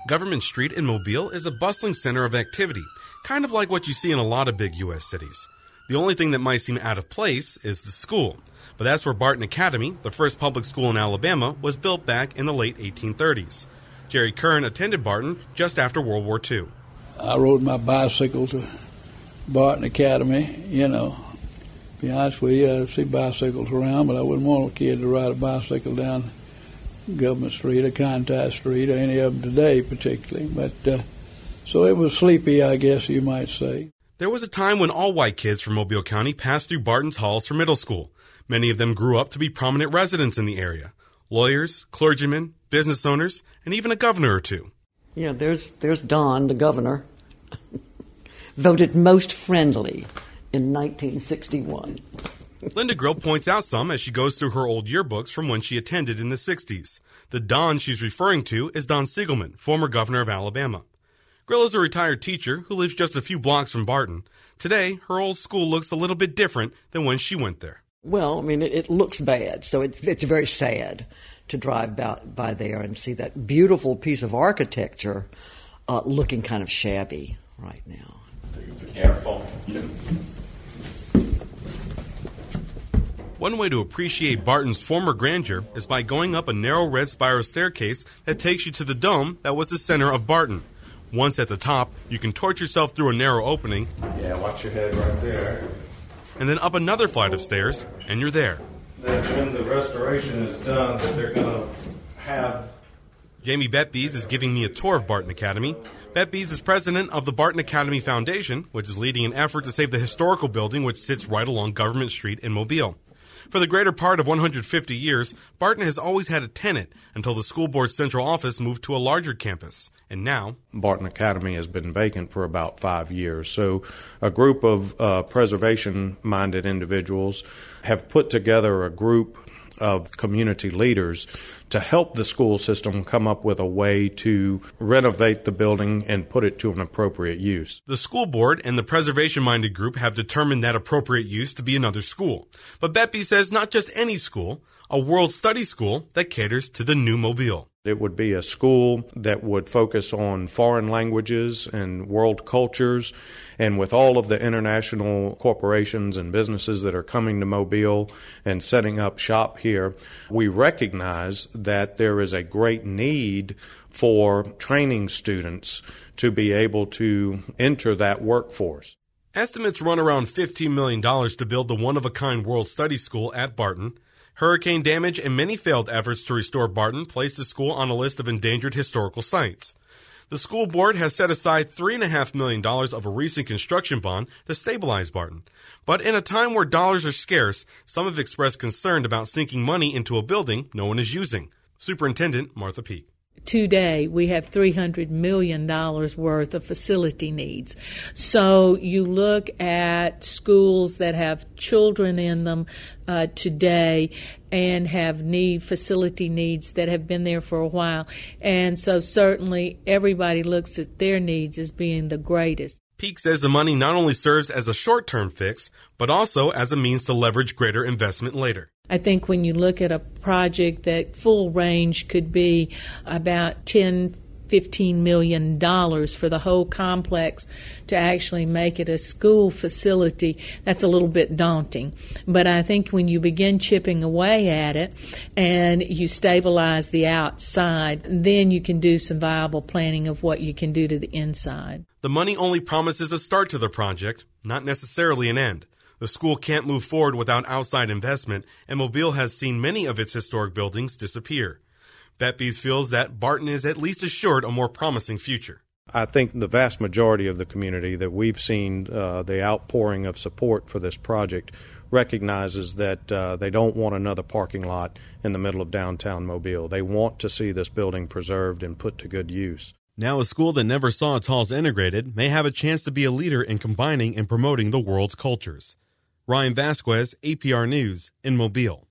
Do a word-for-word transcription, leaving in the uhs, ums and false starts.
Government Street in Mobile is a bustling center of activity, kind of like what you see in a lot of big U S cities. The only thing that might seem out of place is the school. But that's where Barton Academy, the first public school in Alabama, was built back in the late eighteen thirties. Jerry Kern attended Barton just after World War Two. I rode my bicycle to Barton Academy, you know. To be honest with you, I see bicycles around, but I wouldn't want a kid to ride a bicycle down Government Street or Contest Street or any of them today particularly. But uh, so it was sleepy, I guess you might say. There was a time when all white kids from Mobile County passed through Barton's halls for middle school. Many of them grew up to be prominent residents in the area. Lawyers, clergymen, business owners, and even a governor or two. Yeah, there's there's Don, the governor, voted most friendly in nineteen sixty-one. Linda Grill points out some as she goes through her old yearbooks from when she attended in the sixties. The Don she's referring to is Don Siegelman, former governor of Alabama. Grill is a retired teacher who lives just a few blocks from Barton. Today, her old school looks a little bit different than when she went there. Well, I mean, it, it looks bad, so it's, it's very sad to drive by, by there and see that beautiful piece of architecture uh, looking kind of shabby right now. Careful. One way to appreciate Barton's former grandeur is by going up a narrow red spiral staircase that takes you to the dome that was the center of Barton. Once at the top, you can torch yourself through a narrow opening. Yeah, watch your head right there. And then up another flight of stairs, and you're there. That when the restoration is done, that they're going to have... Jamie Betbees is giving me a tour of Barton Academy. Betbees is president of the Barton Academy Foundation, which is leading an effort to save the historical building which sits right along Government Street in Mobile. For the greater part of one hundred fifty years, Barton has always had a tenant until the school board's central office moved to a larger campus. And now, Barton Academy has been vacant for about five years. So a group of uh, preservation-minded individuals have put together a group of community leaders to help the school system come up with a way to renovate the building and put it to an appropriate use. The school board and the preservation-minded group have determined that appropriate use to be another school. But Betby says not just any school, a world study school that caters to the new Mobile. It would be a school that would focus on foreign languages and world cultures, and with all of the international corporations and businesses that are coming to Mobile and setting up shop here, we recognize that there is a great need for training students to be able to enter that workforce. Estimates run around fifteen million dollars to build the one-of-a-kind World Study School at Barton. Hurricane damage and many failed efforts to restore Barton placed the school on a list of endangered historical sites. The school board has set aside three point five million dollars of a recent construction bond to stabilize Barton. But in a time where dollars are scarce, some have expressed concern about sinking money into a building no one is using. Superintendent Martha Peak. Today, we have three hundred million dollars worth of facility needs. So you look at schools that have children in them uh, today and have need facility needs that have been there for a while. And so certainly everybody looks at their needs as being the greatest. Peak says the money not only serves as a short-term fix, but also as a means to leverage greater investment later. I think when you look at a project that full range could be about ten, fifteen million dollars for the whole complex to actually make it a school facility, that's a little bit daunting. But I think when you begin chipping away at it and you stabilize the outside, then you can do some viable planning of what you can do to the inside. The money only promises a start to the project, not necessarily an end. The school can't move forward without outside investment, and Mobile has seen many of its historic buildings disappear. Betbees feels that Barton is at least assured a more promising future. I think the vast majority of the community that we've seen uh, the outpouring of support for this project recognizes that uh, they don't want another parking lot in the middle of downtown Mobile. They want to see this building preserved and put to good use. Now a school that never saw its halls integrated may have a chance to be a leader in combining and promoting the world's cultures. Ryan Vasquez, A P R News, in Mobile.